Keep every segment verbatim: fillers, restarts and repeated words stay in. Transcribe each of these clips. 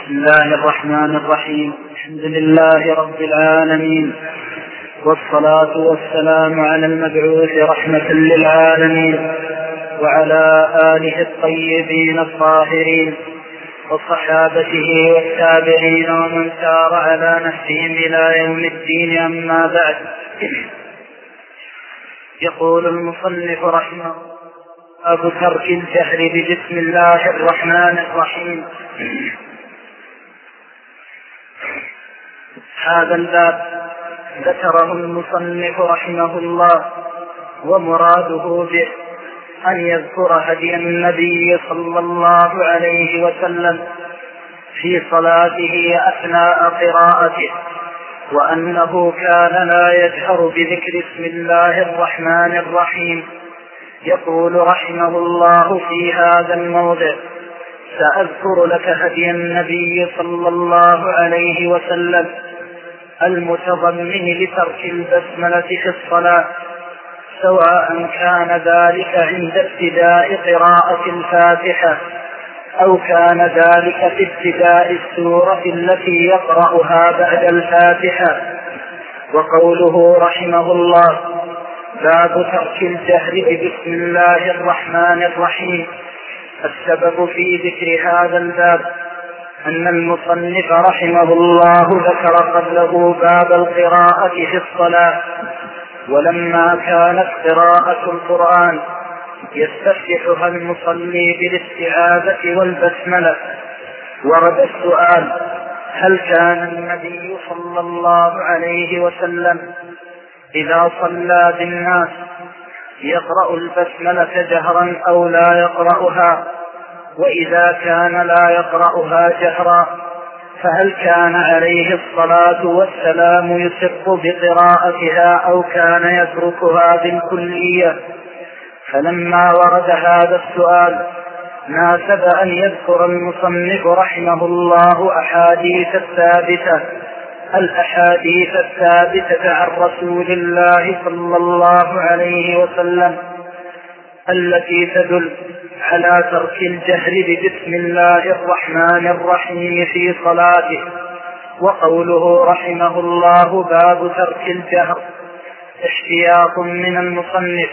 بسم الله الرحمن الرحيم. الحمد لله رب العالمين، والصلاة والسلام على المبعوث رحمة للعالمين، وعلى آله الطيبين الطاهرين، وصحابته والتابعين ومن سار على نهجهم إلى يوم الدين. أما بعد، يقول المصنف رحمه أبو ترك الجهر ببسم الله الرحمن الرحيم. هذا الباب ذكره المصنف رحمه الله، ومراده به أن يذكر هدي النبي صلى الله عليه وسلم في صلاته أثناء قراءته، وأنه كان لا يجهر بذكر بسم الله الرحمن الرحيم. يقول رحمه الله في هذا الموضع: سأذكر لك هدي النبي صلى الله عليه وسلم المتضمن لترك البسملة في الصلاة، سواء كان ذلك عند ابتداء قراءة الفاتحة أو كان ذلك في ابتداء السورة التي يقرأها بعد الفاتحة. وقوله رحمه الله: باب ترك الجهر ببسم الله الرحمن الرحيم. السبب في ذكر هذا الباب أن المصنف رحمه الله ذكر قبله باب القراءة في الصلاة، ولما كانت قراءة القرآن يستفتحها المصلي بالاستعاذة والبسملة، ورد السؤال: هل كان النبي صلى الله عليه وسلم إذا صلى بالناس يقرأ البسملة جهرا أو لا يقرأها؟ وإذا كان لا يقرأها جهرا فهل كان عليه الصلاة والسلام يسر بقراءتها أو كان يتركها بالكلية؟ فلما ورد هذا السؤال ناسب أن يذكر المصنف رحمه الله أحاديث الثابتة الأحاديث الثابتة عن رسول الله صلى الله عليه وسلم التي تدل على ترك الجهر ببسم الله الرحمن الرحيم في صلاته. وقوله رحمه الله باب ترك الجهر احتياط من المصنف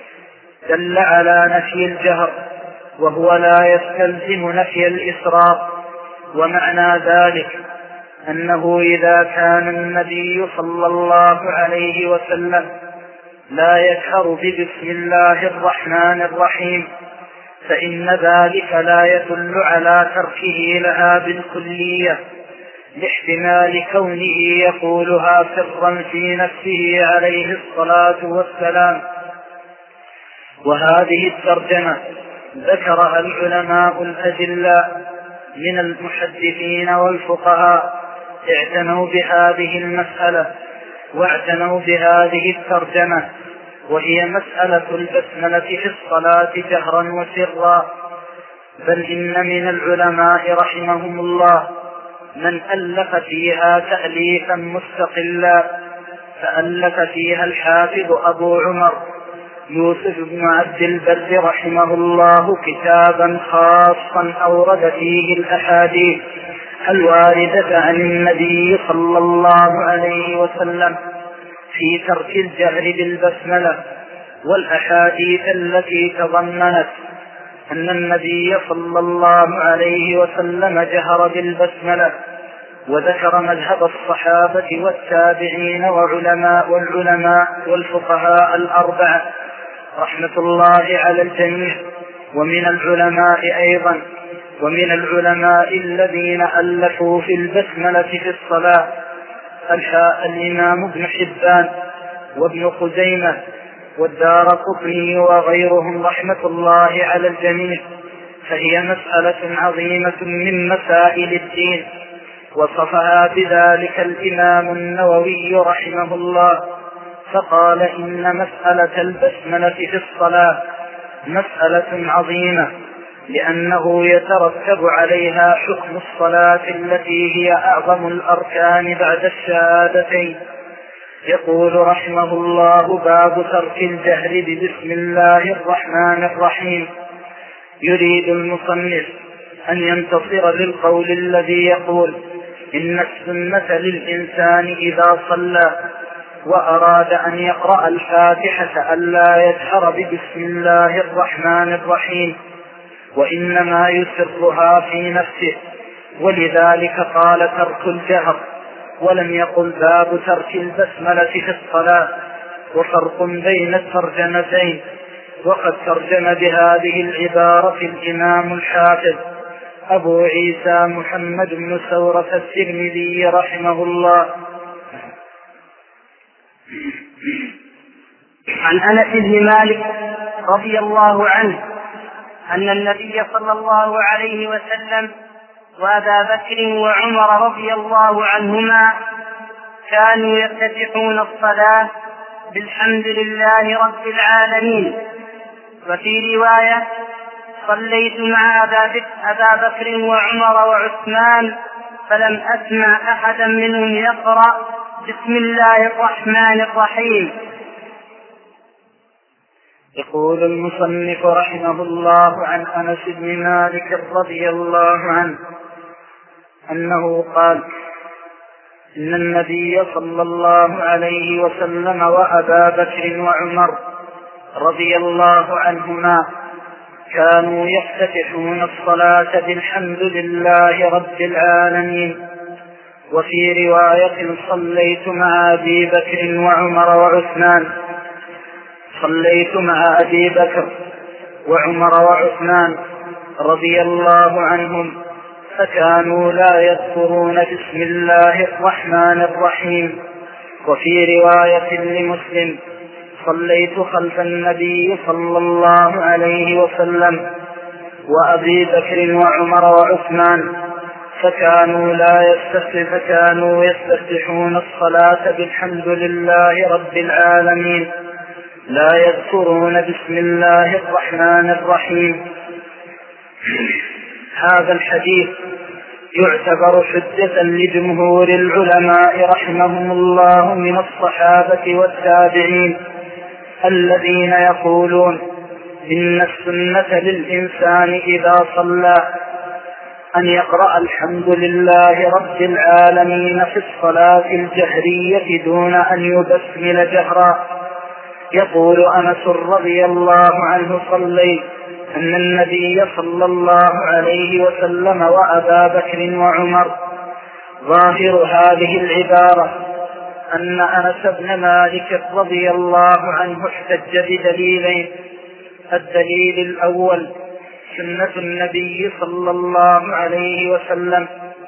دل على نفي الجهر، وهو لا يستلزم نفي الإسراء. ومعنى ذلك أنه إذا كان النبي صلى الله عليه وسلم لا يجهر ببسم الله الرحمن الرحيم فإن ذلك لا يدل على تركه لها بالكلية، لاحتمال كونه يقولها سرا في نفسه عليه الصلاة والسلام. وهذه الترجمة ذكرها العلماء الأجلاء من المحدثين والفقهاء، اعتنوا بهذه المسألة واعتنوا بهذه الترجمة، وهي مسألة البسملة في الصلاة جهرا وسرا. بل إن من العلماء رحمهم الله من ألف فيها تأليفا مستقلا، فألف فيها الحافظ أبو عمر يوسف بن عبد البر رحمه الله كتابا خاصا أورد فيه الأحاديث الواردة عن النبي صلى الله عليه وسلم في ترك الجهر بالبسملة، والأحاديث التي تضمنت أن النبي صلى الله عليه وسلم جهر بالبسملة. وذكر مذهب الصحابة والتابعين وعلماء والعلماء والفقهاء الأربعة رحمة الله على الجميع، ومن العلماء أيضا ومن العلماء الذين ألفوا في البسملة في الصلاة الإمام ابن حبان وابن خزيمة والدارقطني وغيرهم رحمة الله على الجميع. فهي مسألة عظيمة من مسائل الدين، وصفها بذلك الإمام النووي رحمه الله، فقال: إن مسألة البسملة في الصلاة مسألة عظيمة، لأنه يترتب عليها حكم الصلاة التي هي أعظم الأركان بعد الشهادتين. يقول رحمه الله: باب ترك الجهر ببسم الله الرحمن الرحيم. يريد المصنف أن ينتصر للقول الذي يقول إن السنة للإنسان إذا صلى وأراد أن يقرأ الفاتحة ألا يجهر ببسم الله الرحمن الرحيم، وإنما يسرها في نفسه، ولذلك قال ترك الجهر، ولم يقل باب ترك البسملة في الصلاة. وفرق بين الترجمتين، وقد ترجم بهذه العبارة الإمام الحافظ أبو عيسى محمد بن ثورة الترمذي رحمه الله. عن أنس بن مالك رضي الله عنه أن النبي صلى الله عليه وسلم وأبا بكر وعمر رضي الله عنهما كانوا يفتتحون الصلاة بالحمد لله رب العالمين. وفي رواية صليت مع أبا بكر وعمر وعثمان فلم أسمع أحدا منهم يقرأ بسم الله الرحمن الرحيم. يقول المصنف رحمه الله عن أنس بن مالك رضي الله عنه أنه قال إن النبي صلى الله عليه وسلم وأبا بكر وعمر رضي الله عنهما كانوا يفتتحون الصلاة بالحمد لله رب العالمين. وفي رواية صليت مع أبي بكر وعمر وعثمان صليت مع أبي بكر وعمر وعثمان رضي الله عنهم فكانوا لا يذكرون بسم الله الرحمن الرحيم. وفي رواية لمسلم صليت خلف النبي صلى الله عليه وسلم وأبي بكر وعمر وعثمان فكانوا لا يستفتح فكانوا يستفتحون الصلاة بالحمد لله رب العالمين لا يذكرون بسم الله الرحمن الرحيم. هذا الحديث يعتبر حجة لجمهور العلماء رحمهم الله من الصحابة والتابعين الذين يقولون إن السنة للإنسان إذا صلى أن يقرأ الحمد لله رب العالمين في الصلاة الجهرية دون أن يبسمل جهرا. يقول أنس رضي الله عنه صليت أن النبي صلى الله عليه وسلم وأبا بكر وعمر. ظاهر هذه العبارة أن أنس بن مالك رضي الله عنه احتج بدليلين. الدليل الأول سنة النبي صلى الله عليه وسلم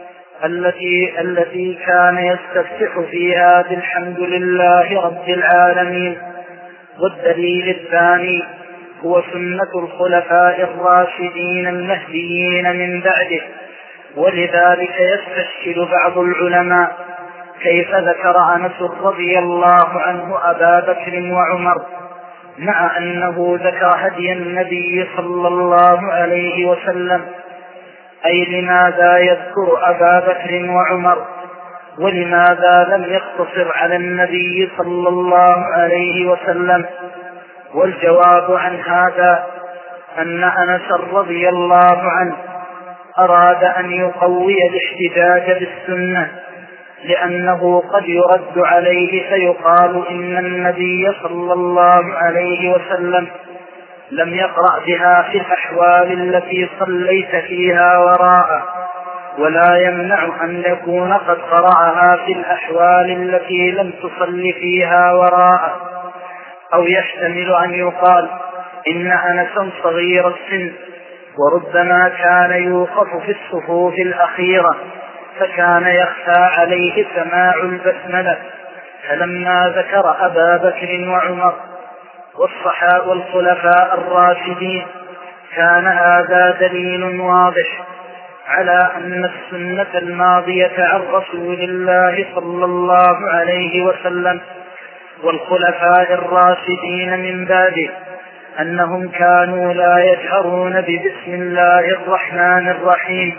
التي التي كان يستفتح فيها بالحمد لله رب العالمين. والدليل الثاني هو سنة الخلفاء الراشدين المهديين من بعده. ولذلك يستشكل بعض العلماء كيف ذكر أنس رضي الله عنه أبا بكر وعمر مع أنه ذكر هدي النبي صلى الله عليه وسلم، أي لماذا يذكر أبا بكر وعمر ولماذا لم يقتصر على النبي صلى الله عليه وسلم؟ والجواب عن هذا أن أنس رضي الله عنه أراد أن يقوي الاحتجاج بالسنة، لأنه قد يرد عليه فيقال إن النبي صلى الله عليه وسلم لم يقرأ بها في الأحوال التي صليت فيها وراءه، ولا يمنع أن يكون قد قرأها في الأحوال التي لم تصل فيها وراءه. أو يحتمل أن يقال إن أنسا صغير السن وربما كان يوقف في الصفوف الأخيرة فكان يخفى عليه سماع البسملة، فلما ذكر أبا بكر وعمر والصحابة والخلفاء الراشدين كان هذا دليل واضح على أن السنة الماضية عن رسول الله صلى الله عليه وسلم والخلفاء الراشدين من بعده أنهم كانوا لا يجهرون ببسم الله الرحمن الرحيم.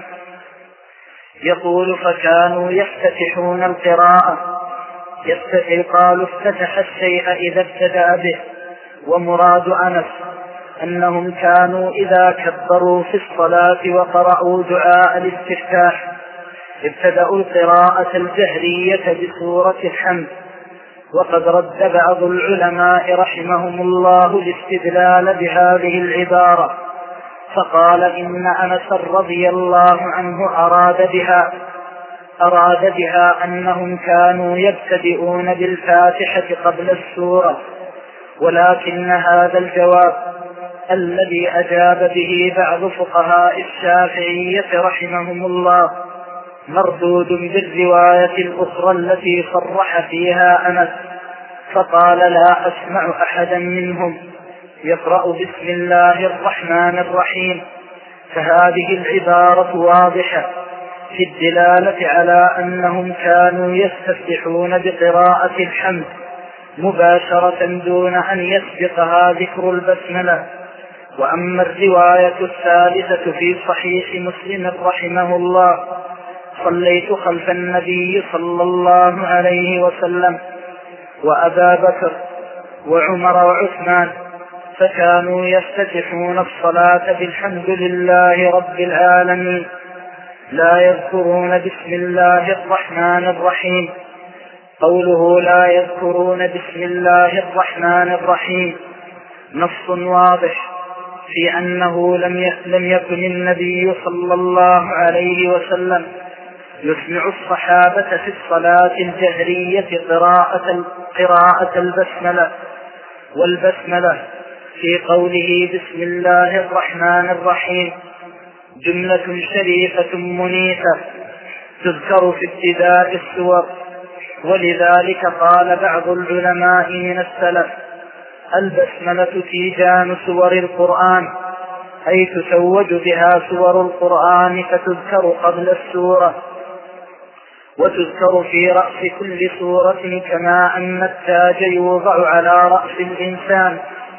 يقول فكانوا يفتتحون القراءة، يقال افتتح الشيء إذا ابتدأ به، ومراد أنس أنهم كانوا إذا كبروا في الصلاة وقرأوا دعاء الاستفتاح ابتدأوا القراءة الجهرية بسورة الحمد. وقد رد بعض العلماء رحمهم الله الاستدلال بهذه العبارة، فقال إن أنس رضي الله عنه أراد بها أراد بها أنهم كانوا يبتدئون بالفاتحة قبل السورة، ولكن هذا الجواب الذي أجاب به بعض فقهاء الشافعية رحمهم الله مردود بالرواية الأخرى التي صرح فيها أنس، فقال لا أسمع أحدا منهم يقرأ بسم الله الرحمن الرحيم. فهذه العبارة واضحة في الدلالة على أنهم كانوا يستفتحون بقراءة الحمد مباشرة دون أن يسبقها ذكر البسملة. وأما الرواية الثالثة في صحيح مسلم رحمه الله: صليت خلف النبي صلى الله عليه وسلم وأبا بكر وعمر وعثمان، فكانوا يفتتحون الصلاة بالحمد لله رب العالمين، لا يذكرون بسم الله الرحمن الرحيم. قوله لا يذكرون بسم الله الرحمن الرحيم نص واضح في أنه لم يكن النبي صلى الله عليه وسلم يسمع الصحابة في الصلاة الجهرية قراءة, قراءة البسملة. والبسملة في قوله بسم الله الرحمن الرحيم جملة شريفة منيفة تذكر في ابتداء السور، ولذلك قال بعض العلماء من السلف: البسملة تيجان سور القرآن، أي تسوج بها سور القرآن فتذكر قبل السورة وتذكر في رأس كل سورة، كما أن التاج يوضع على رأس الإنسان.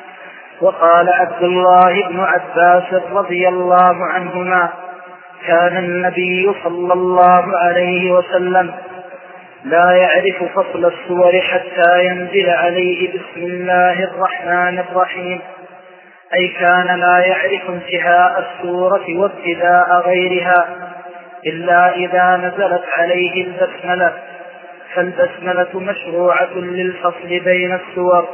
وقال عبد الله بن عباس رضي الله عنهما: كان النبي صلى الله عليه وسلم لا يعرف فصل السور حتى ينزل عليه بسم الله الرحمن الرحيم، أي كان لا يعرف انتهاء السورة وابتداء غيرها إلا إذا نزلت عليه البسملة. فالبسملة مشروعة للفصل بين السور،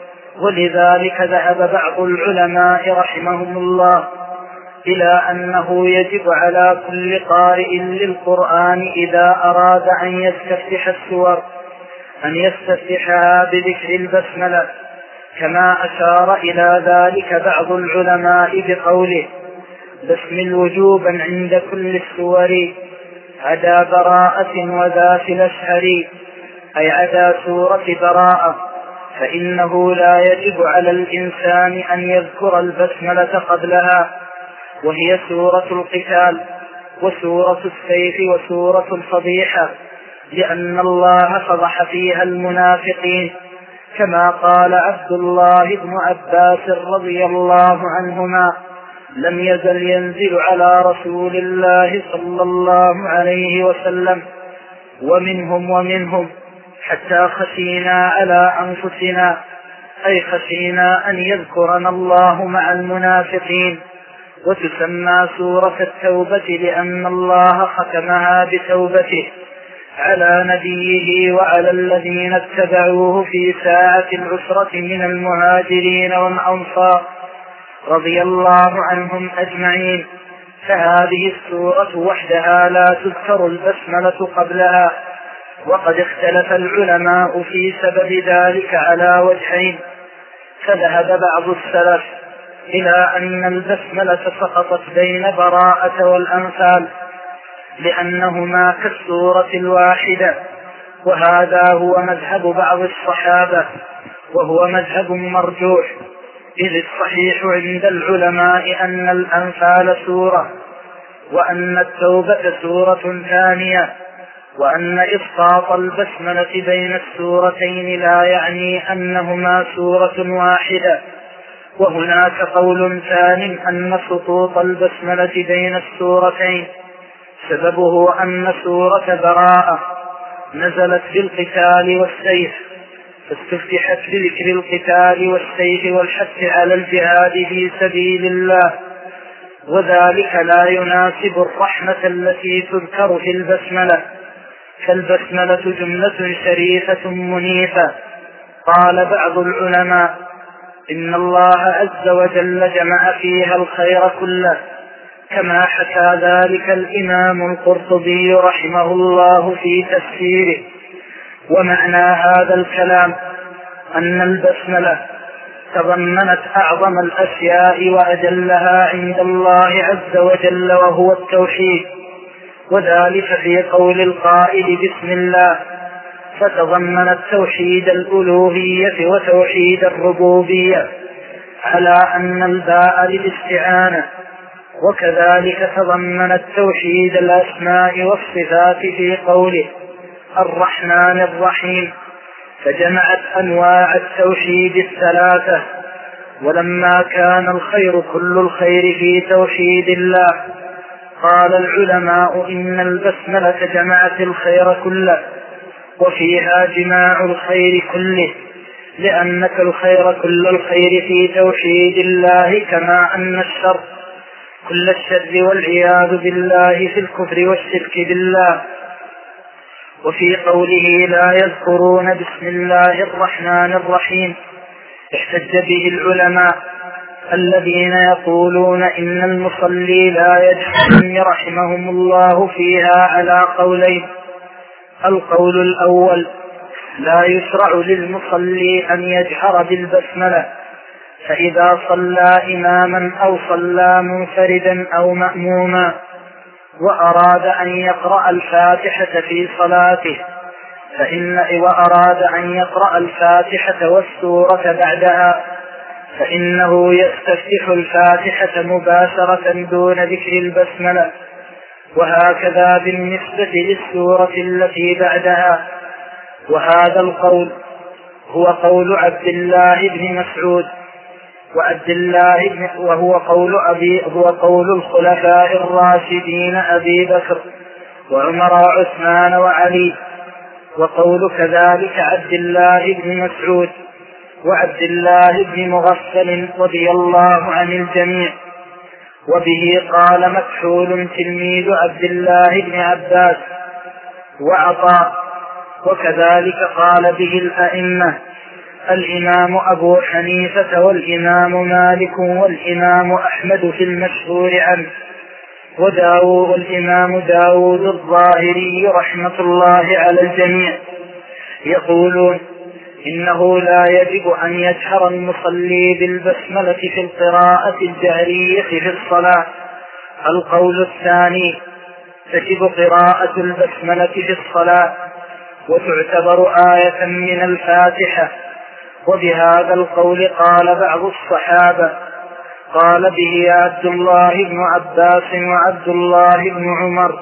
ولذلك ذهب بعض العلماء رحمهم الله إلى أنه يجب على كل قارئ للقرآن إذا أراد أن يستفتح السور أن يستفتحها بذكر البسملة، كما أشار إلى ذلك بعض العلماء بقوله: بسم وجوبا عند كل السور عدا براءة وذات الأشهر، أي عدا سورة براءة، فإنه لا يجب على الإنسان أن يذكر البسملة قبلها، وهي سورة القتال وسورة السيف وسورة الفضيحة، لأن الله فضح فيها المنافقين، كما قال عبد الله بن عباس رضي الله عنهما: لم يزل ينزل على رسول الله صلى الله عليه وسلم ومنهم ومنهم حتى خشينا على أنفسنا، أي خشينا أن يذكرنا الله مع المنافقين. وتسمى سورة التوبة لأن الله ختمها بتوبته على نبيه وعلى الذين اتبعوه في ساعة العسرة من المهاجرين والأنصار رضي الله عنهم أجمعين. فهذه السورة وحدها لا تذكر البسملة قبلها، وقد اختلف العلماء في سبب ذلك على وجهين. فذهب بعض السلف إلى أن البسملة سقطت بين براءة والأنفال لأنهما كالسورة الواحدة، وهذا هو مذهب بعض الصحابة وهو مذهب مرجوح، إذ الصحيح عند العلماء أن الأنفال سورة، وأن التوبة سورة ثانية، وأن إسقاط البسملة بين السورتين لا يعني أنهما سورة واحدة. وهناك قول ثان أن سقوط البسملة بين السورتين سببه أن سورة براءة نزلت بالقتال والسيف، فاستفتحت بذكر القتال والسيف والحث على الجهاد في سبيل الله، وذلك لا يناسب الرحمة التي تذكر في البسملة، فالبسملة جملة شريفة منيفة. قال بعض العلماء إن الله عز وجل جمع فيها الخير كله، كما حكى ذلك الإمام القرطبي رحمه الله في تفسيره. ومعنى هذا الكلام أن البسملة تضمنت أعظم الأشياء وأجلها عند الله عز وجل، وهو التوحيد، وذلك في قول القائل بسم الله، فتضمنت توحيد الألوهية وتوحيد الربوبية على أن الباء للاستعانة، وكذلك تضمنت توحيد الأسماء والصفات في قوله الرحمن الرحيم، فجمعت أنواع التوحيد الثلاثة. ولما كان الخير كل الخير في توحيد الله، قال العلماء إن البسملة جمعت الخير كله، وفيها جماع الخير كله، لأنك الخير كل الخير في توحيد الله، كما أن الشر كل الشر والعياذ بالله في الكفر والشرك بالله. وفي قوله لا يذكرون بسم الله الرحمن الرحيم احتج به العلماء الذين يقولون إن المصلي لا يجهر رحمهم الله فيها على قولين. القول الأول: لا يشرع للمصلي أن يجهر بالبسملة، فإذا صلى إماما أو صلى منفردا أو مأموما وأراد أن يقرأ الفاتحة في صلاته فإن وأراد أن يقرأ الفاتحة والسورة بعدها فإنه يستفتح الفاتحة مباشرة دون ذكر البسملة، وهكذا بالنسبة للسورة التي بعدها. وهذا القول هو قول عبد الله بن مسعود وعبد الله بن وهو قول أبي هو قول الخلفاء الراشدين أبي بكر وعمر وعثمان وعلي، وقول كذلك عبد الله بن مسعود وعبد الله بن مغفل رضي الله عن الجميع. وبه قال مكحول تلميذ عبد الله بن عباس وعطاء، وكذلك قال به الأئمة الإمام أبو حنيفة والإمام مالك والإمام أحمد في المشهور عنه، وداود الإمام داود الظاهري رحمة الله على الجميع، يقولون إنه لا يجب أن يجهر المصلي بالبسملة في القراءة الجهرية في الصلاة. القول الثاني: تجب قراءة البسملة في الصلاة وتعتبر آية من الفاتحة. وبهذا القول قال بعض الصحابة، قال به عبد الله بن عباس وعبد الله بن عمر،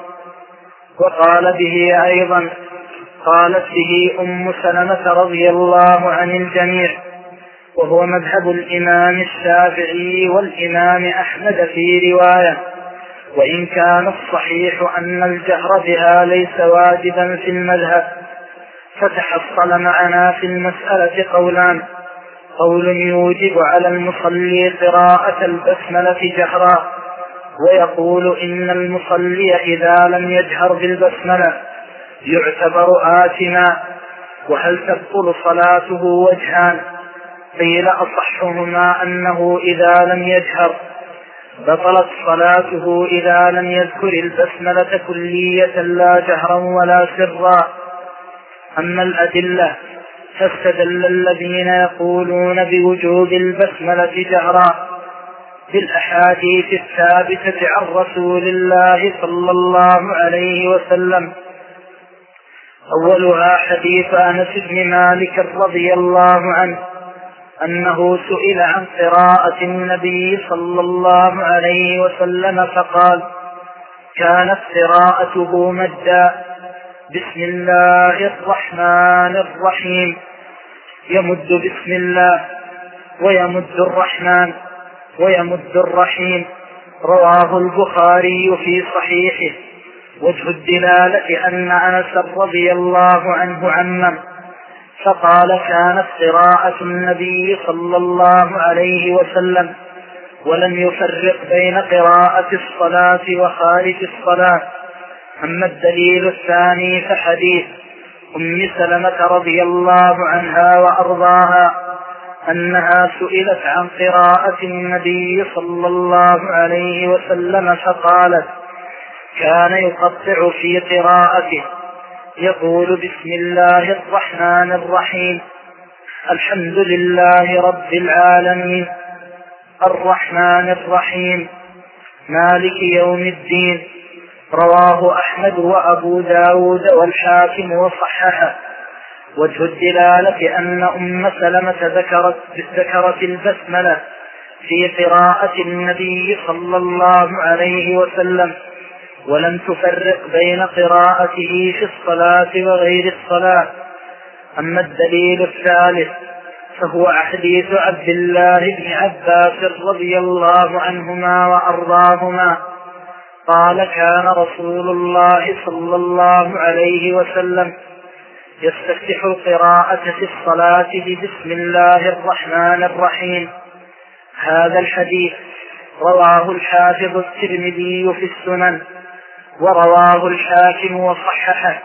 وقال به أيضا قالت به أم سلمة رضي الله عن الجميع، وهو مذهب الإمام الشافعي والإمام أحمد في رواية، وإن كان الصحيح أن الجهر بها ليس واجبا في المذهب. فتحصل معنا في المسألة قولان: قول يوجب على المصلي قراءة البسملة جهرا، ويقول إن المصلي إذا لم يجهر بالبسملة يعتبر آثما. وهل تبطل صلاته وجهان؟ قيل أصحهما أنه إذا لم يجهر بطلت صلاته إذا لم يذكر البسملة كلية لا جهرا ولا سرا. أما الأدلة فاستدل الذين يقولون بوجوب البسملة جهرا بالأحاديث الثابتة عن رسول الله صلى الله عليه وسلم، أولها حديث أنس بن مالك رضي الله عنه أنه سئل عن قراءة النبي صلى الله عليه وسلم فقال: كانت قراءته مدا بسم الله الرحمن الرحيم، يمد بسم الله ويمد الرحمن ويمد الرحيم. رواه البخاري في صحيحه. وجه الدلالة أن أنس رضي الله عنه عمم، فقال: كانت قراءة النبي صلى الله عليه وسلم، ولم يفرق بين قراءة الصلاة وخارج الصلاة. أما الدليل الثاني فحديث أم سلمة رضي الله عنها وأرضاها أنها سئلت عن قراءة النبي صلى الله عليه وسلم فقالت: كان يقطع في قراءته يقول: بسم الله الرحمن الرحيم، الحمد لله رب العالمين، الرحمن الرحيم، مالك يوم الدين. رواه أحمد وأبو داود والحاكم وصححه. وجه الدلالة أن أم سلمة ذكرت, ذكرت البسملة في قراءة النبي صلى الله عليه وسلم، ولم تفرق بين قراءته في الصلاة وغير الصلاة. أما الدليل الثالث فهو حديث عبد الله بن عباس رضي الله عنهما وأرضاهما قال: كان رسول الله صلى الله عليه وسلم يستفتح القراءة في الصلاة ببسم الله الرحمن الرحيم. هذا الحديث رواه الحافظ الترمذي في السنن، ورواه الحاكم وصححه،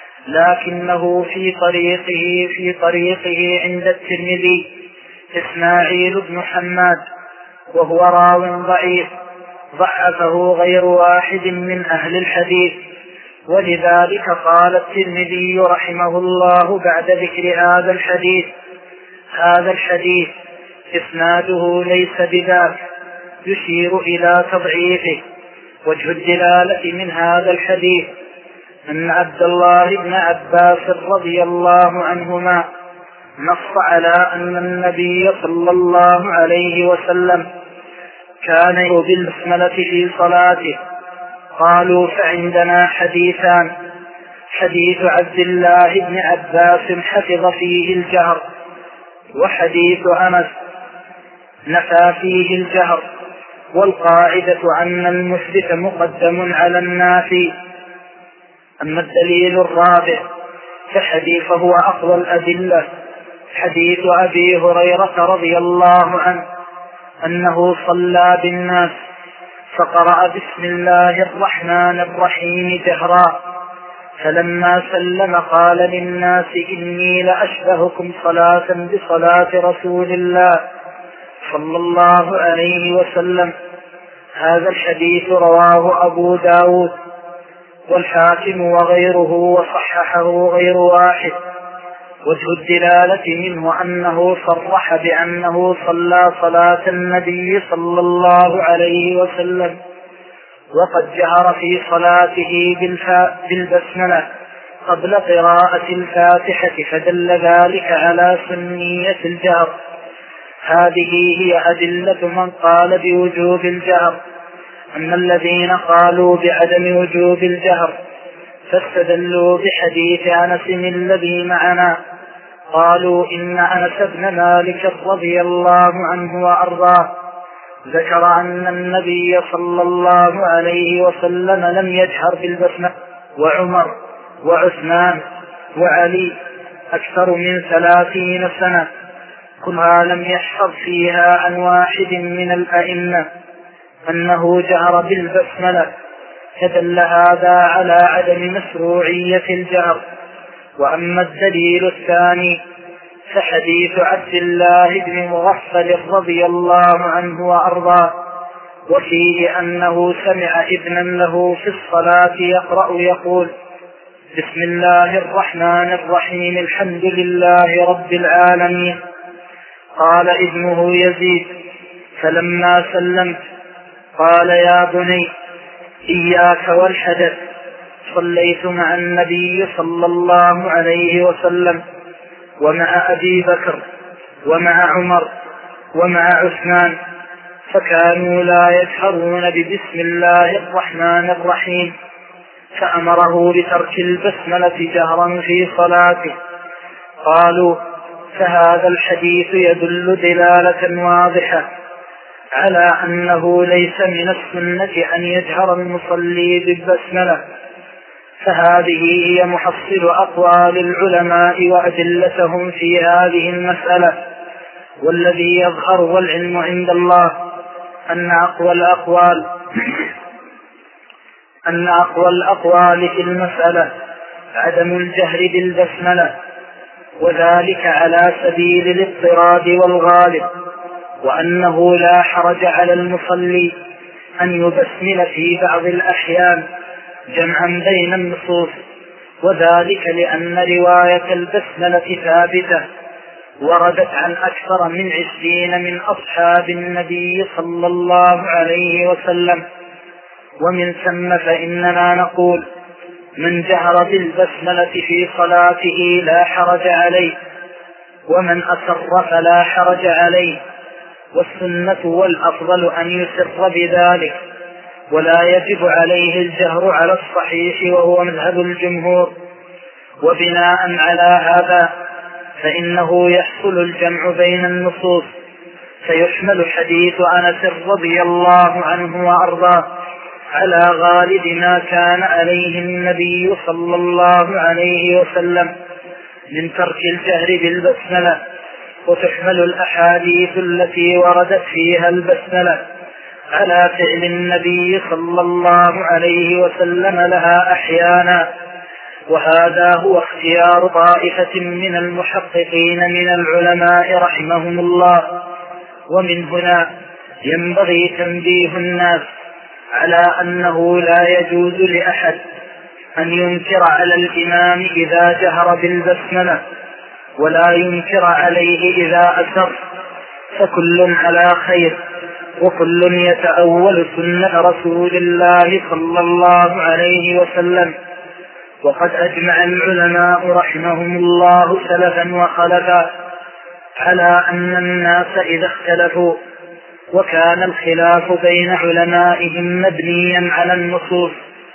لكنه في طريقه في طريقه عند الترمذي إسماعيل بن حماد، وهو راو ضعيف ضعفه غير واحد من أهل الحديث. ولذلك قال الترمذي رحمه الله بعد ذكر هذا الحديث: هذا الحديث إسناده ليس بذاك، يشير إلى تضعيفه. وجه الدلالة من هذا الحديث أن عبد الله بن عباس رضي الله عنهما نص على أن النبي صلى الله عليه وسلم كان يقرأ بالبسملة في صلاته. قالوا: فعندنا حديثان: حديث عبد الله بن عباس حفظ فيه الجهر، وحديث أنس نفى فيه الجهر. والقاعدة أن المثبت مقدم على النافي. أما الدليل الرابع فحديث هو أقوى الأدلة، حديث أبي هريرة رضي الله عنه أنه صلى بالناس فقرأ بسم الله الرحمن الرحيم جهرا، فلما سلم قال للناس: إني لأشبهكم صلاة بصلاة رسول الله صلى الله عليه وسلم. هذا الحديث رواه أبو داود والحاكم وغيره وصححه غير واحد. وجه الدلالة منه أنه صرح بأنه صلى صلاة النبي صلى الله عليه وسلم، وقد جهر في صلاته بالبسملة قبل قراءة الفاتحة، فدل ذلك على سنية الجهر. هذه هي أدلة من قال بوجوب الجهر. أما الذين قالوا بعدم وجوب الجهر فاستدلوا بحديث أنس الذي معنا. قالوا: إن أنس بن مالك رضي الله عنه وأرضاه ذكر أن النبي صلى الله عليه وسلم لم يجهر بالبسملة، وعمر وعثمان وعلي أكثر من ثلاثين سنة كلها لم يحفظ فيها عن واحد من الأئمة أنه جهر بالبسملة، فدل هذا على عدم مشروعية الجهر. وأما الدليل الثاني فحديث عبد الله بن مغفل رضي الله عنه وأرضاه، وفيه أنه سمع ابنا له في الصلاة يقرأ يقول: بسم الله الرحمن الرحيم، الحمد لله رب العالمين. قال ابنه يزيد: فلما سلمت قال: يا بني إياك والحدث. صليت مع النبي صلى الله عليه وسلم ومع أبي بكر ومع عمر ومع عثمان، فكانوا لا يجهرون ببسم الله الرحمن الرحيم، فأمره بترك البسملة جهرا في صلاته. قالوا: فهذا الحديث يدل دلالة واضحة على أنه ليس من السنة أن يجهر المصلي بالبسملة. فهذه هي محصل أقوال العلماء وأدلتهم في هذه المسألة. والذي يظهر والعلم عند الله أن أقوى الأقوال أن أقوى الأقوال في المسألة عدم الجهر بالبسملة، وذلك على سبيل الاضطراد والغالب، وأنه لا حرج على المصلي أن يبسمل في بعض الأحيان جمعا بين النصوص، وذلك لأن رواية البسملة ثابتة وردت عن أكثر من عشرين من أصحاب النبي صلى الله عليه وسلم. ومن ثم فإننا نقول من جهر بالبسملة في صلاته لا حرج عليه، ومن أسر فلا حرج عليه، والسنة والأفضل أن يسر بذلك، ولا يجب عليه الجهر على الصحيح وهو مذهب الجمهور. وبناء على هذا فإنه يحصل الجمع بين النصوص، فيحمل حديث أنس رضي الله عنه وأرضاه على غالب ما كان عليه النبي صلى الله عليه وسلم من ترك الجهر بالبسملة، وتحمل الأحاديث التي وردت فيها البسملة على فعل النبي صلى الله عليه وسلم لها أحيانا. وهذا هو اختيار طائفة من المحققين من العلماء رحمهم الله. ومن هنا ينبغي تنبيه الناس على أنه لا يجوز لأحد أن ينكر على الإمام إذا جهر بالبسملة، ولا ينكر عليه إذا أسر، فكل على خير، وكل يتأول سنة رسول الله صلى الله عليه وسلم. وقد أجمع العلماء رحمهم الله سلفا وخلفا على أن الناس إذا اختلفوا وكان الخلاف بين علمائهم مبنيا على النصوص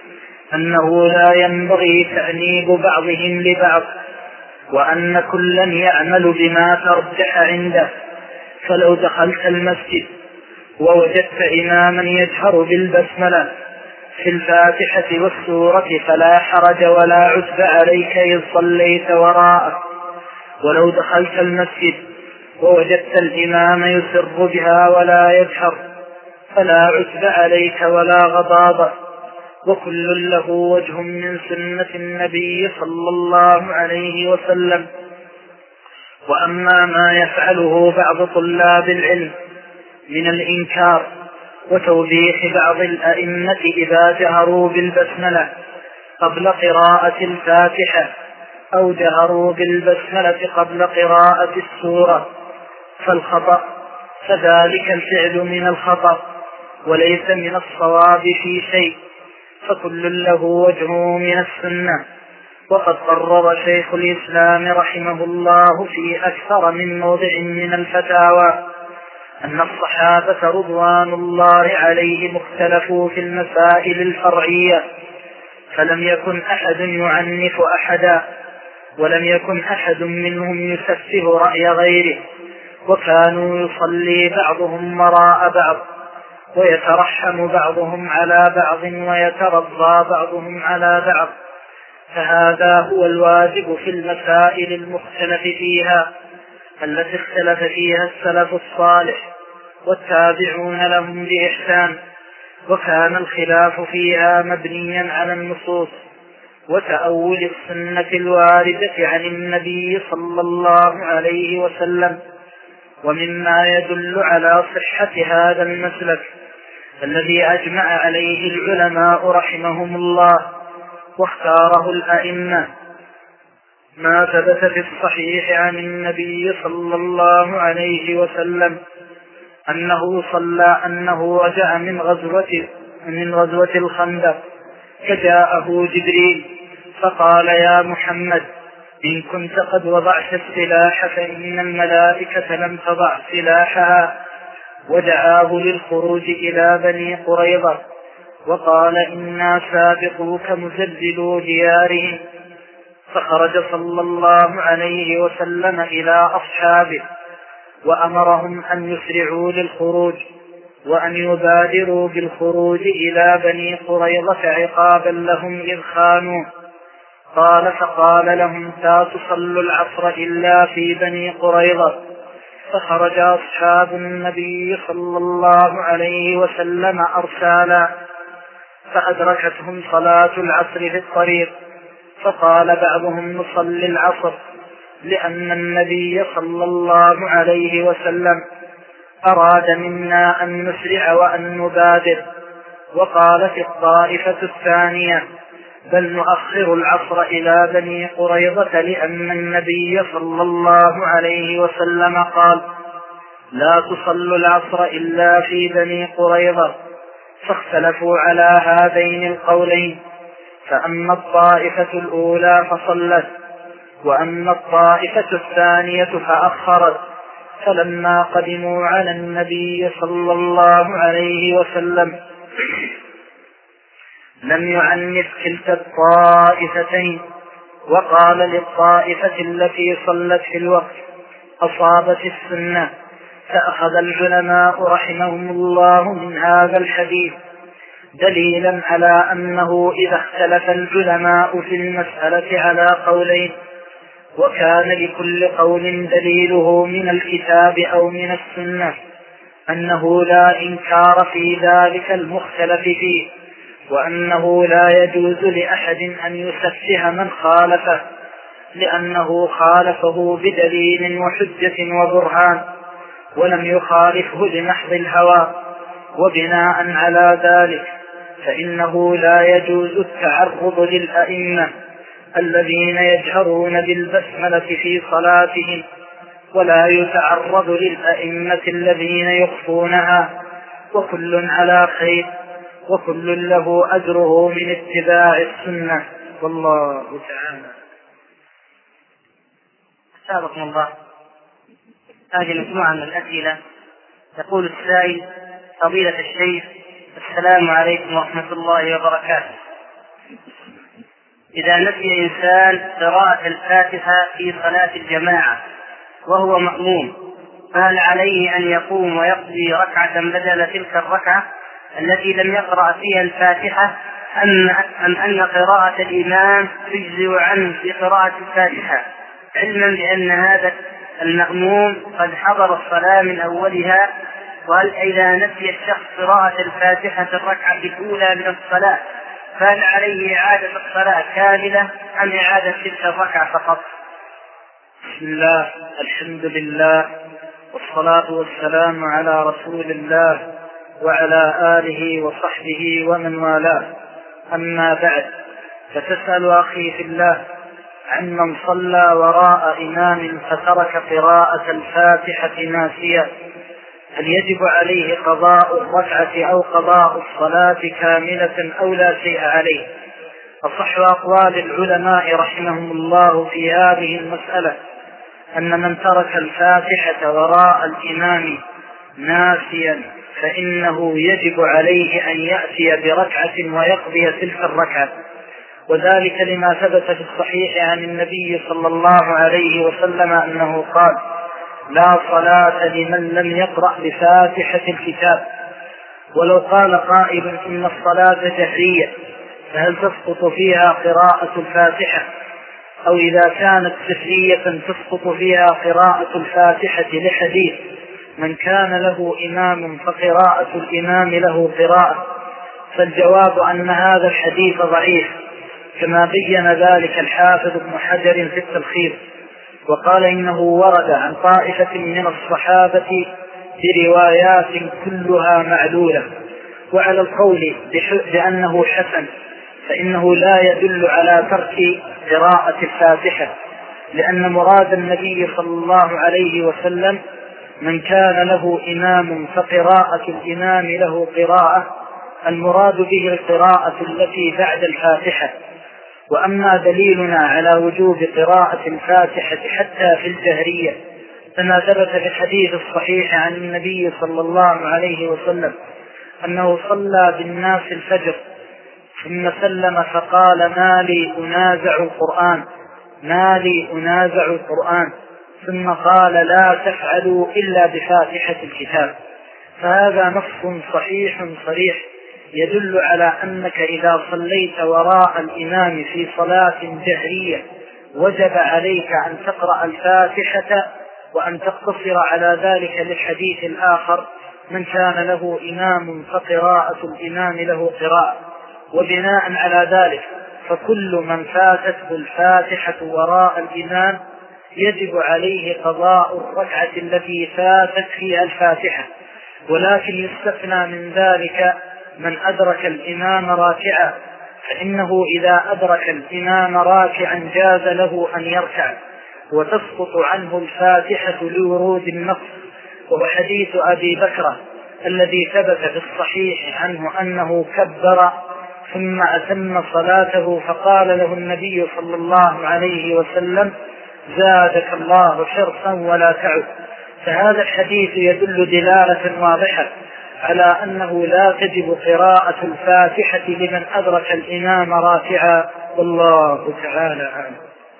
أنه لا ينبغي تأنيب بعضهم لبعض، وأن كلا يعمل بما ترجح عنده. فلو دخلت المسجد ووجدت إماما يجهر بالبسملة في الفاتحة والسورة فلا حرج ولا عتب عليك إذ صليت وراءه. ولو دخلت المسجد ووجدت الإمام يسر بها ولا يجهر فلا عتب عليك ولا غضاضة، وكل له وجه من سنة النبي صلى الله عليه وسلم. وأما ما يفعله بعض طلاب العلم من الإنكار وتوبيخ بعض الأئمة إذا جهروا بالبسملة قبل قراءة الفاتحة أو جهروا بالبسملة قبل قراءة السورة فالخطأ، فذلك الفعل من الخطأ وليس من الصواب في شيء، فكل له وجهه من السنة. وقد قرر شيخ الإسلام رحمه الله في أكثر من موضع من الفتاوى أن الصحابة رضوان الله عليهم اختلفوا في المسائل الفرعية، فلم يكن أحد يعنف أحدا، ولم يكن أحد منهم يسفه رأي غيره، وكانوا يصلي بعضهم وراء بعض، ويترحم بعضهم على بعض، ويترضى بعضهم على بعض. فهذا هو الواجب في المسائل المختلف فيها التي اختلف فيها السلف الصالح والتابعون لهم بإحسان، وكان الخلاف فيها مبنيا على النصوص وتأول السنة الواردة عن النبي صلى الله عليه وسلم. ومما يدل على صحة هذا المسلك الذي أجمع عليه العلماء رحمهم الله واختاره الأئمة ما ثبت في الصحيح عن النبي صلى الله عليه وسلم أنه صلى أنه رجع من غزوة من غزوة الخندق، فجاءه جبريل فقال: يا محمد، إن كنت قد وضعت السلاح فإن الملائكة لم تضع سلاحها. ودعاه للخروج إلى بني قريظة وقال: إنا سابقوك مزلزلو ديارهم. فخرج صلى الله عليه وسلم إلى أصحابه وأمرهم أن يسرعوا للخروج وأن يبادروا بالخروج إلى بني قريظة عقابا لهم إذ خانوا. قال فقال لهم لا تصلوا العصر إلا في بني قريظة. فخرج أصحاب النبي صلى الله عليه وسلم أرسالا فأدركتهم صلاة العصر في الطريق، فقال بعضهم نصلي العصر لأن النبي صلى الله عليه وسلم أراد منا أن نسرع وأن نبادر. وقالت الطائفة الثانية بل نؤخر العصر إلى بني قريظة لأن النبي صلى الله عليه وسلم قال لا تصلوا العصر إلا في بني قريظة. فاختلفوا على هذين القولين، فأما الطائفة الأولى فصلت، وأما الطائفة الثانية فأخرت. فلما قدموا على النبي صلى الله عليه وسلم لم يعنف كلتا الطائفتين، وقال للطائفة التي صلت في الوقت أصابت السنة. فأخذ العلماء رحمهم الله من هذا الحديث دليلا على أنه إذا اختلف العلماء في المسألة على قولين وكان لكل قول دليله من الكتاب أو من السنة أنه لا إنكار في ذلك المختلف فيه، وأنه لا يجوز لأحد أن يسفه من خالفه لأنه خالفه بدليل وحجة وبرهان ولم يخالفه لمحض الهوى. وبناء على ذلك فإنه لا يجوز التعرض للأئمة الذين يجهرون بالبسملة في صلاتهم، ولا يتعرض للأئمة الذين يخفونها، وكل على خير وكل له أجره من اتباع السنة، والله تعالى. سابقنا الله. هذه مجموعة من الأسئلة. يقول السائل فضيلة الشيخ السلام عليكم ورحمة الله وبركاته، إذا نسي إنسان قراءة الفاتحة في صلاة الجماعة وهو مأموم فهل عليه أن يقوم ويقضي ركعة بدل تلك الركعة التي لم يقرأ فيها الفاتحة، أم, أم أن قراءة الإمام تجزئ عنه في قراءة الفاتحة، علما بأن هذا المأموم قد حضر الصلاة من أولها؟ وهل إذا نسي الشخص قراءة الفاتحة في الركعة الأولى من الصلاة فهل عليه إعادة الصلاة كاملة أم إعادة تلك الركعة فقط؟ بسم الله، الحمد لله، والصلاة والسلام على رسول الله وعلى آله وصحبه ومن والاه. أما بعد، فتسأل أخي في الله عن من صلى وراء إمام فترك قراءة الفاتحة ناسيا، هل يجب عليه قضاء الركعة أو قضاء الصلاة كاملة أو لا شيء عليه؟ أصح أقوال العلماء رحمهم الله في هذه المسألة أن من ترك الفاتحة وراء الإمام ناسيا فإنه يجب عليه أن يأتي بركعة ويقضي تلك الركعة، وذلك لما ثبت في الصحيح عن النبي صلى الله عليه وسلم أنه قال لا صلاة لمن لم يقرأ بفاتحة الكتاب. ولو قال قائل إن الصلاة جهرية فهل تسقط فيها قراءة الفاتحة؟ أو إذا كانت سرية تسقط فيها قراءة الفاتحة لحديث من كان له إمام فقراءة الإمام له قراءة؟ فالجواب أن هذا الحديث ضعيف، كما بين ذلك الحافظ ابن حجر في التلخيص، وقال إنه ورد عن طائفة من الصحابة بروايات كلها معلولة. وعلى القول بأنه حسن فإنه لا يدل على ترك قراءة الفاتحة، لأن مراد النبي صلى الله عليه وسلم من كان له إمام فقراءة الإمام له قراءة، المراد به القراءة التي بعد الفاتحة. وأما دليلنا على وجوب قراءة الفاتحة حتى في الجهرية فما ثبت في الحديث الصحيح عن النبي صلى الله عليه وسلم أنه صلى بالناس الفجر ثم سلم فقال ما لي أنازع القرآن ما لي أنازع القرآن ثم قال لا تفعلوا إلا بفاتحة الكتاب. فهذا نص صحيح صريح يدل على أنك إذا صليت وراء الإمام في صلاة جهرية وجب عليك أن تقرأ الفاتحة وأن تقتصر على ذلك للحديث الآخر: من كان له إمام فقراءة الإمام له قراءة. وبناء على ذلك فكل من فاتته الفاتحة وراء الإمام يجب عليه قضاء الركعة التي فاتت فيها الفاتحة، ولكن يستثنى من ذلك من أدرك الإمام راكعا، فإنه إذا أدرك الإمام راكعا جاز له أن يركع وتسقط عنه الفاتحة لورود النص. وحديث أبي بكر الذي ثبت في الصحيح عنه أنه كبر ثم أتم صلاته فقال له النبي صلى الله عليه وسلم: زادك الله حرصا ولا تعد. فهذا الحديث يدل دلالة واضحة على أنه لا تجب قراءة الفاتحة لمن أدرك الإمام راكعا، والله تعالى أعلم.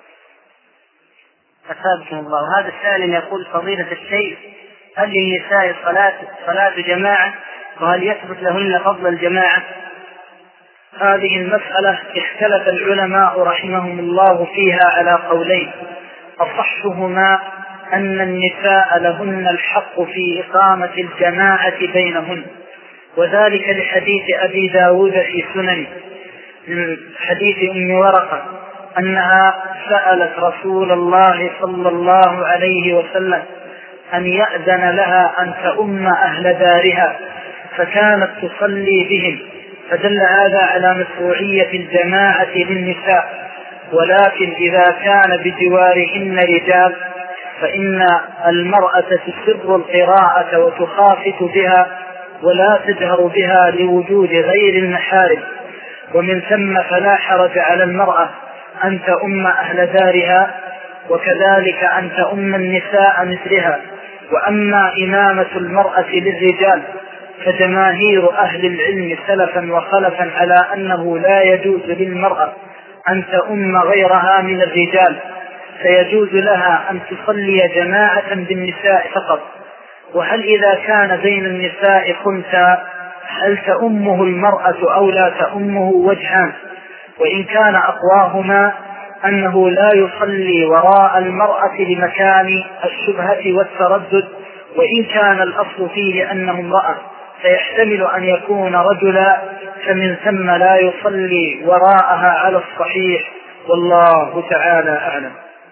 أثابكم الله. هذا السائل يقول: فضيلة الشيخ، هل للنساء صلاة صلاة جماعة؟ وهل يثبت لهن فضل الجماعة؟ هذه المسألة اختلف العلماء رحمهم الله فيها على قولين: أصحهما أن النساء لهن الحق في إقامة الجماعة بينهن، وذلك لحديث أبي داود في سنن من حديث أم ورقة أنها سألت رسول الله صلى الله عليه وسلم أن يأذن لها أن تؤم أهل دارها، فكانت تصلي بهم، فدل هذا على مشروعية الجماعة للنساء. ولكن إذا كان بجوارهن رجال فإن المرأة تسر القراءة وتخافت بها ولا تجهر بها لوجود غير المحارم، ومن ثم فلا حرج على المرأة أن تؤم أهل دارها، وكذلك أن تؤم النساء مثلها. وأما إمامة المرأة للرجال فجماهير أهل العلم سلفا وخلفا على أنه لا يجوز للمرأة أن تؤم غيرها من الرجال، فيجوز لها أن تصلي جماعة بالنساء فقط. وهل إذا كان بين النساء خنثى هل تؤمه المرأة أو لا تؤمه؟ وجهان، وإن كان أقواهما أنه لا يصلي وراء المرأة لمكان الشبهة والتردد، وإن كان الأصل فيه أنه امرأة فيحتمل أن يكون رجلا، فمن ثم لا يصلي وراءها على الصحيح، والله تعالى أعلم.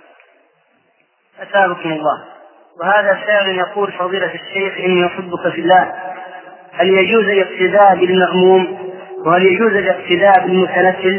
أثابكم الله. وهذا سائل يقول: فضيلة الشيخ، إني أحبك في الله، هل يجوز الاقتداء بالمأموم؟ وهل يجوز الاقتداء بالمتنفل؟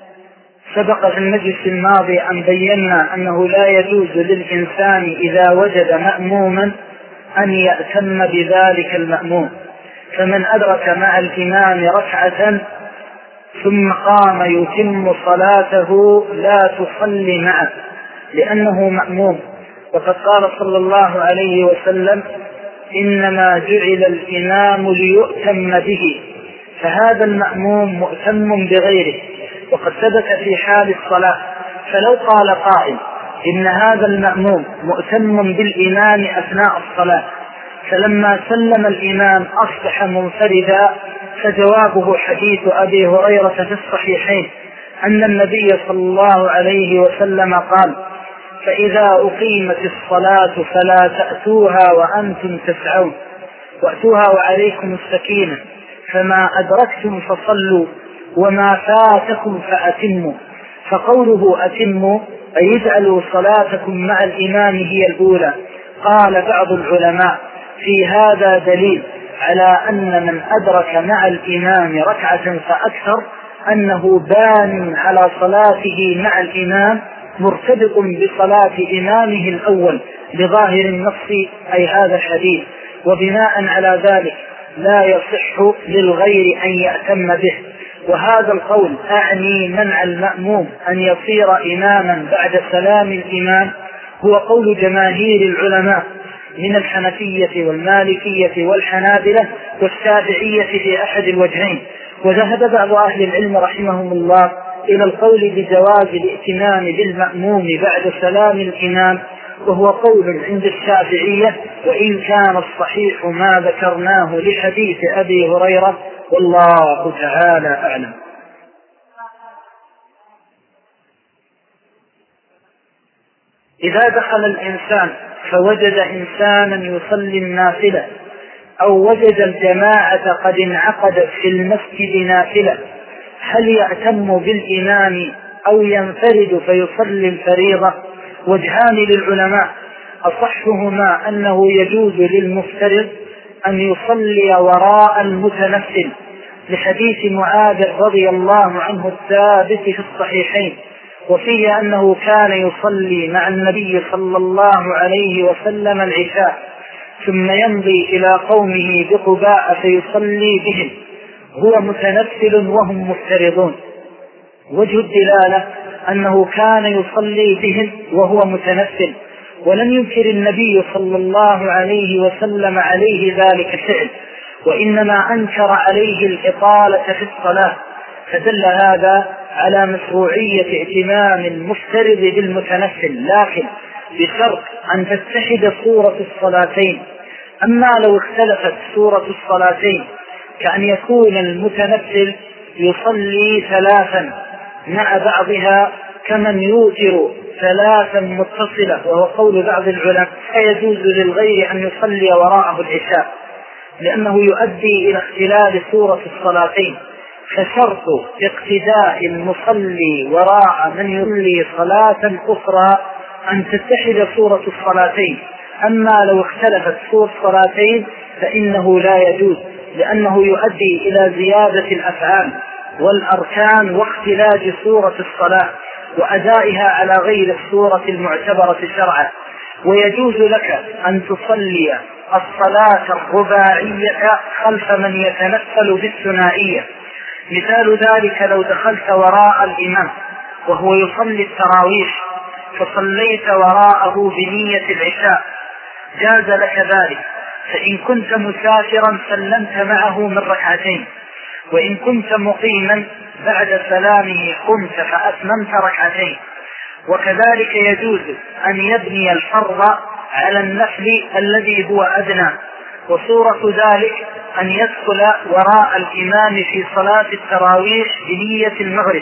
سبق في المجلس الماضي أن بينا أنه لا يجوز للإنسان إذا وجد مأموما أن يأتم بذلك المأموم، فمن أدرك مع الإمام ركعة ثم قام يتم صلاته لا تصلي معه لأنه مأموم. وقد قال صلى الله عليه وسلم: إنما جعل الإمام ليؤتم به، فهذا المأموم مؤتم بغيره. وقد ثبت في حال الصلاة، فلو قال قائل إن هذا المأموم مؤتم بالإمام أثناء الصلاة فلما سلم الإمام أصبح منفردا، فجوابه حديث أبي هريرة في الصحيحين أن النبي صلى الله عليه وسلم قال: فإذا أقيمت الصلاة فلا تأتوها وأنتم تسعون، وأتوها وعليكم السكينة، فما أدركتم فصلوا وما فاتكم فأتموا. فقوله أتموا أي اجعلوا صلاتكم مع الإمام هي الأولى. قال بعض العلماء: في هذا دليل على أن من أدرك مع الإمام ركعة فأكثر أنه بان على صلاته مع الإمام مرتبط بصلاة إمامه الأول بظاهر النص أي هذا الحديث. وبناء على ذلك لا يصح للغير أن يأتم به. وهذا القول أعني منع المأموم أن يصير إماما بعد سلام الإمام هو قول جماهير العلماء من الحنفية والمالكية والحنابلة والشافعية في أحد الوجهين. وذهب بعض أهل العلم رحمهم الله إلى القول بجواز الائتمام بالمأموم بعد سلام الإمام، وهو قول عند الشافعية، وإن كان الصحيح ما ذكرناه لحديث أبي هريرة والله تعالى أعلم. إذا دخل الإنسان فوجد إنسانا يصلي النافلة أو وجد الجماعة قد انعقدت في المسجد نافلة، هل يأتم بالإمام أو ينفرد فيصلي الفريضة؟ وجهان للعلماء، أصحهما أنه يجوز للمفترض أن يصلي وراء المتنفل لحديث معاذ رضي الله عنه الثابت في الصحيحين، وفيه أنه كان يصلي مع النبي صلى الله عليه وسلم العشاء ثم يمضي إلى قومه بقباء فيصلي بهم، هو متنفل وهم مفترضون. وجه الدلالة أنه كان يصلي بهم وهو متنفل، ولم ينكر النبي صلى الله عليه وسلم عليه ذلك الفعل، وإنما أنكر عليه الإطالة في الصلاة، فدل هذا على مشروعية ائتمام المفترض بالمتنفل، لكن بشرط أن تتحد صورة الصلاتين. أما لو اختلفت صورة الصلاتين كأن يكون المتنفل يصلي ثلاثا مع بعضها كمن يوتر ثلاثا متصلة، وهو قول بعض العلماء، فيجوز للغير أن يصلي وراءه العشاء لأنه يؤدي إلى اختلال صورة الصلاتين، فشرط اقتداء المصلي وراء من يصلي صلاة أخرى أن تتحد صورة الصلاتين. أما لو اختلفت صور الصلاتين فإنه لا يجوز، لأنه يؤدي إلى زيادة الأفعال والأركان واختلاج صورة الصلاة وأدائها على غير الصورة المعتبرة شرعا. ويجوز لك أن تصلي الصلاة الرباعية خلف من يتنفل بالثنائية. مثال ذلك لو دخلت وراء الإمام وهو يصلي التراويح فصليت وراءه بنية العشاء جاز لك ذلك، فإن كنت مسافرا سلمت معه من ركعتين، وإن كنت مقيما بعد سلامه قمت فأتممت ركعتين. وكذلك يجوز أن يبني الفرض على النفل الذي هو أدنى، وصورة ذلك أن يدخل وراء الإمام في صلاة التراويح بنية المغرب،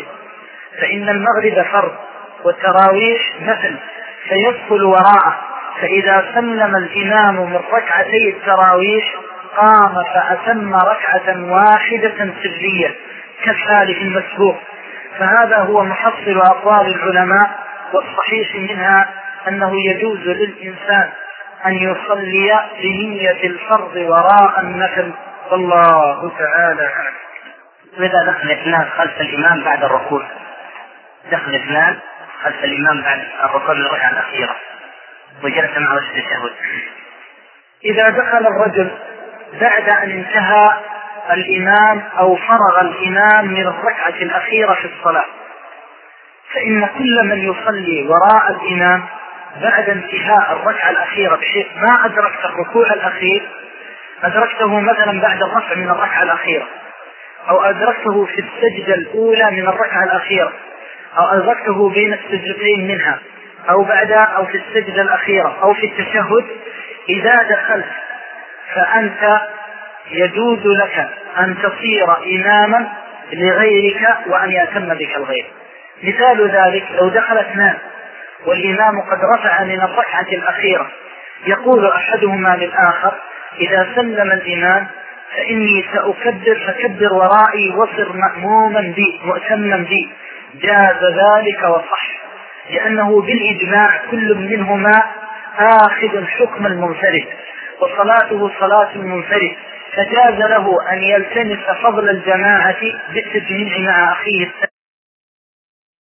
فإن المغرب فرض والتراويح نفل، فيدخل وراءه، فإذا سلم الإمام من ركعتي التراويح قام فأتم ركعة واحدة سرية كالحال في المسبوق. فهذا هو محصل أقوال العلماء، والصحيح منها أنه يجوز للإنسان أن يصلي بنية الفرض وراء النفل، والله تعالى أعلم. وإذا دخل اثنان خلف الإمام بعد الركوع، دخل اثنان خلف الإمام بعد الركوع من الركعة الأخيرة وجلس معه التشهد، إذا دخل الرجل بعد أن انتهى الإمام أو فرغ الإمام من الركعة الأخيرة في الصلاة، فإن كل من يصلي وراء الإمام بعد انتهاء الركعة الأخيرة بحيث ما أدركت الركوع الأخير، أدركته مثلا بعد الرفع من الركعة الأخيرة، أو أدركته في السجدة الأولى من الركعة الأخيرة، أو أدركته بين السجدتين منها، أو بعد أو في السجدة الأخيرة أو في التشهد، إذا دخلت فأنت يجوز لك أن تصير إماما لغيرك وأن يأتم بك الغير. مثال ذلك لو دخل اثنان والإمام قد رفع من الركعة الأخيرة، يقول أحدهما للآخر إذا سلم الإمام فإني سأكبر فكبر ورائي وصر مأموما بي مؤتما بي، جاز ذلك وصح، لأنه بالإجماع كل منهما آخذ حكم المنفرد وصلاته صلاة المنفرد، فجاز له أن يلتمس فضل الجماعة بالتجميع مع أخيه.